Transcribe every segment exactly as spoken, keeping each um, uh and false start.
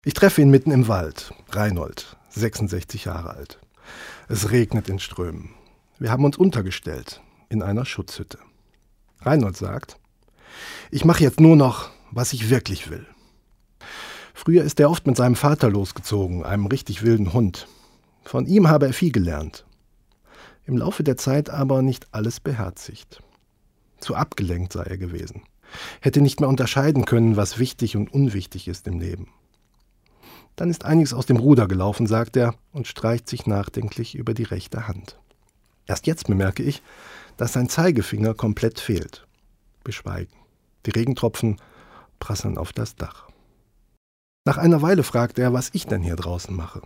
Ich treffe ihn mitten im Wald. Reinhold, sechsundsechzig Jahre alt. Es regnet in Strömen. Wir haben uns untergestellt in einer Schutzhütte. Reinhold sagt: Ich mache jetzt nur noch, was ich wirklich will. Früher ist er oft mit seinem Vater losgezogen, einem richtig wilden Hund. Von ihm habe er viel gelernt. Im Laufe der Zeit aber nicht alles beherzigt. Zu abgelenkt sei er gewesen. Hätte nicht mehr unterscheiden können, was wichtig und unwichtig ist im Leben. Dann ist einiges aus dem Ruder gelaufen, sagt er und streicht sich nachdenklich über die rechte Hand. Erst jetzt bemerke ich, dass sein Zeigefinger komplett fehlt. Beschweigen. Die Regentropfen prasseln auf das Dach. Nach einer Weile fragt er, was ich denn hier draußen mache.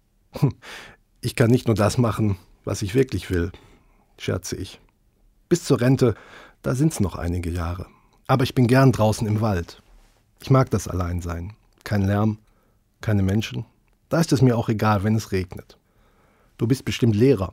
Ich kann nicht nur das machen, was ich wirklich will, scherze ich. Bis zur Rente, da sind's noch einige Jahre. Aber ich bin gern draußen im Wald. Ich mag das Alleinsein. Kein Lärm, keine Menschen. Da ist es mir auch egal, wenn es regnet. Du bist bestimmt Lehrer.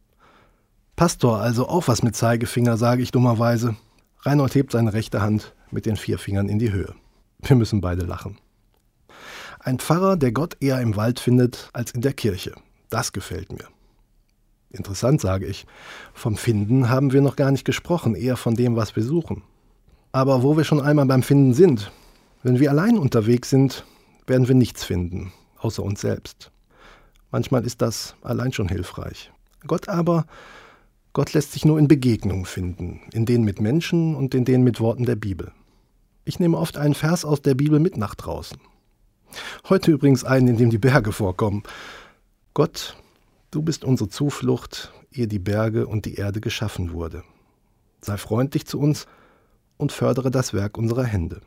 Pastor, also auch was mit Zeigefinger, sage ich dummerweise. Reinhold hebt seine rechte Hand mit den vier Fingern in die Höhe. Wir müssen beide lachen. Ein Pfarrer, der Gott eher im Wald findet als in der Kirche. Das gefällt mir. Interessant, sage ich. Vom Finden haben wir noch gar nicht gesprochen, eher von dem, was wir suchen. Aber wo wir schon einmal beim Finden sind, wenn wir allein unterwegs sind, werden wir nichts finden, außer uns selbst. Manchmal ist das allein schon hilfreich. Gott aber, Gott lässt sich nur in Begegnungen finden, in denen mit Menschen und in denen mit Worten der Bibel. Ich nehme oft einen Vers aus der Bibel mit nach draußen. Heute übrigens einen, in dem die Berge vorkommen. Gott, du bist unsere Zuflucht, ehe die Berge und die Erde geschaffen wurde. Sei freundlich zu uns und fördere das Werk unserer Hände.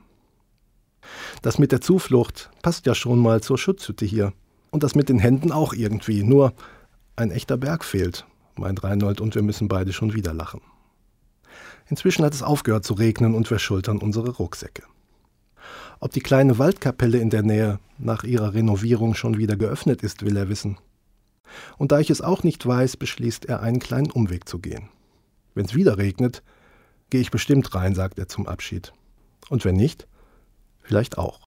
Das mit der Zuflucht passt ja schon mal zur Schutzhütte hier. Und das mit den Händen auch irgendwie. Nur ein echter Berg fehlt, meint Reinhold, und wir müssen beide schon wieder lachen. Inzwischen hat es aufgehört zu regnen und wir schultern unsere Rucksäcke. Ob die kleine Waldkapelle in der Nähe nach ihrer Renovierung schon wieder geöffnet ist, will er wissen. Und da ich es auch nicht weiß, beschließt er, einen kleinen Umweg zu gehen. Wenn es wieder regnet, gehe ich bestimmt rein, sagt er zum Abschied. Und wenn nicht, vielleicht auch.